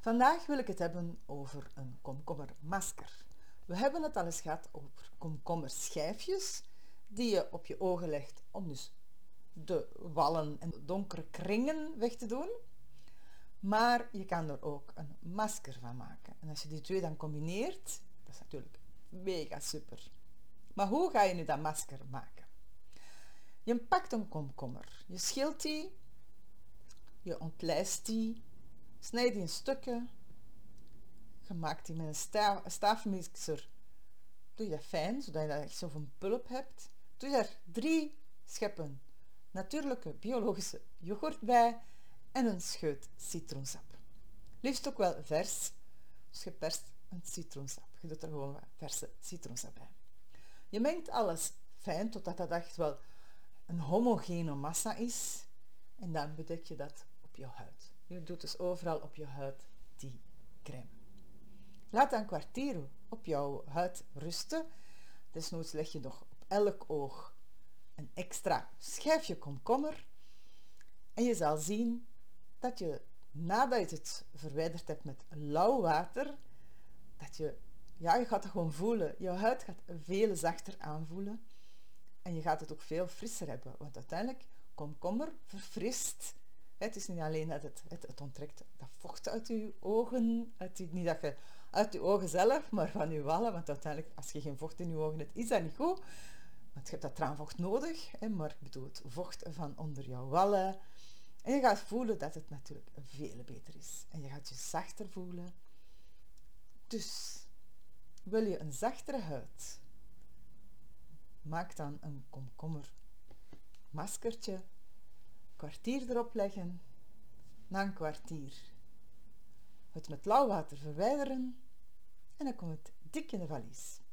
Vandaag wil ik het hebben over een komkommermasker. We hebben het al eens gehad over komkommerschijfjes die je op je ogen legt om dus de wallen en de donkere kringen weg te doen. Maar je kan er ook een masker van maken. En als je die twee dan combineert, dat is natuurlijk mega super. Maar hoe ga je nu dat masker maken? Je pakt een komkommer, je schilt die, je ontlijst die, snijd die in stukken. Je maakt die met een staafmixer. Doe je dat fijn, zodat je echt zo'n pulp hebt. Doe je daar 3 scheppen natuurlijke biologische yoghurt bij en een scheut citroensap. Liefst ook wel vers, dus je perst een citroensap. Je doet er gewoon verse citroensap bij. Je mengt alles fijn totdat dat echt wel een homogene massa is. En dan bedek je dat op je huid. Je doet dus overal op je huid die crème. Laat een kwartier op jouw huid rusten. Desnoods leg je nog op elk oog een extra schijfje komkommer. En je zal zien dat je, nadat je het verwijderd hebt met lauw water, dat je gaat het gewoon voelen. Je huid gaat veel zachter aanvoelen. En je gaat het ook veel frisser hebben. Want uiteindelijk, komkommer verfrist. Het is niet alleen dat het onttrekt dat vocht uit je ogen. Niet dat je uit je ogen zelf, maar van je wallen. Want uiteindelijk, als je geen vocht in je ogen hebt, is dat niet goed. Want je hebt dat traanvocht nodig. Maar ik bedoel het vocht van onder jouw wallen. En je gaat voelen dat het natuurlijk veel beter is. En je gaat je zachter voelen. Dus, wil je een zachtere huid? Maak dan een komkommermaskertje. Kwartier erop leggen. Na een kwartier het met lauw water verwijderen. En dan komt het dik in de valies.